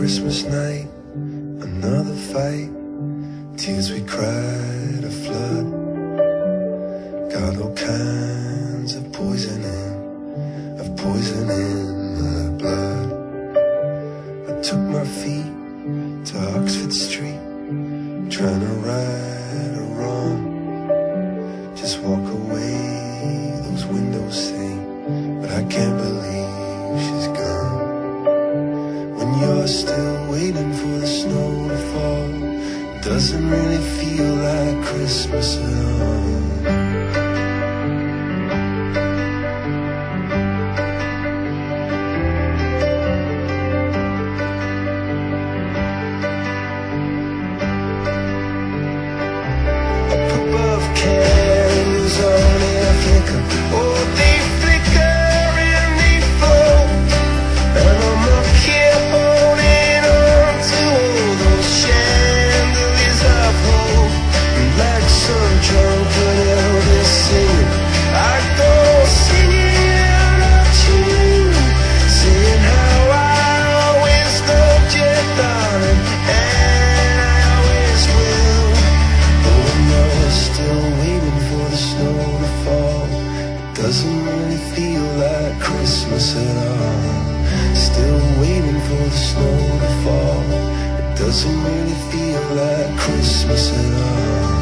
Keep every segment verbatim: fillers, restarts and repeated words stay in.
Christmas night, another fight, tears we cried, a flood. Got all kinds of poison in, of poison in my blood. I took my feet to Oxford Street, trying to right a wrong. Just walk away, those windows say, but I can't believe she's gone. When you're still waiting for the snow to fall, it doesn't really feel like Christmas at all. Doesn't really feel like Christmas at all. Still waiting for the snow to fall. It doesn't really feel like Christmas at all.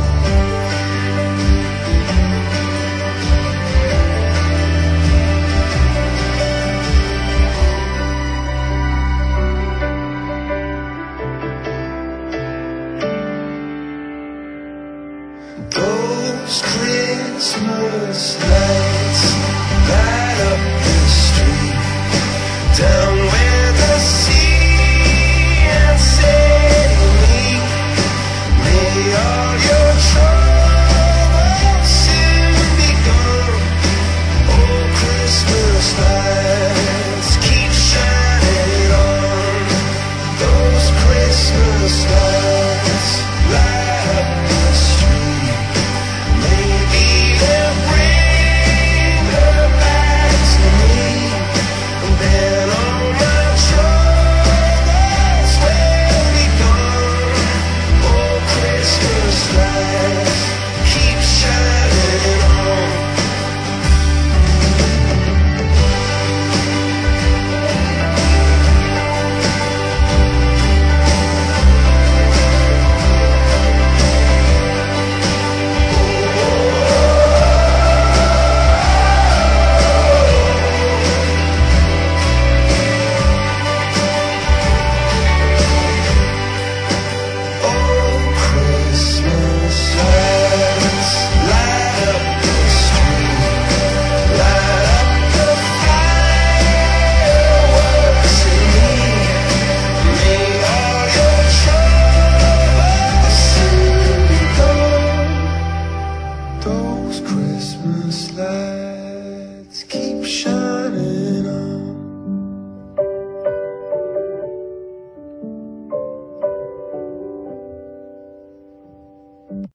Those Christmas lights light up the street, down where the sea and sailing meet. May all your troubles soon be gone. Oh, Christmas lights keep shining on. Those Christmas lights light up the street. Maybe they'll bring her back to me, and then all my troubles will be gone. Oh, Christmas lights keep shining on. Those Christmas lights keep shining on.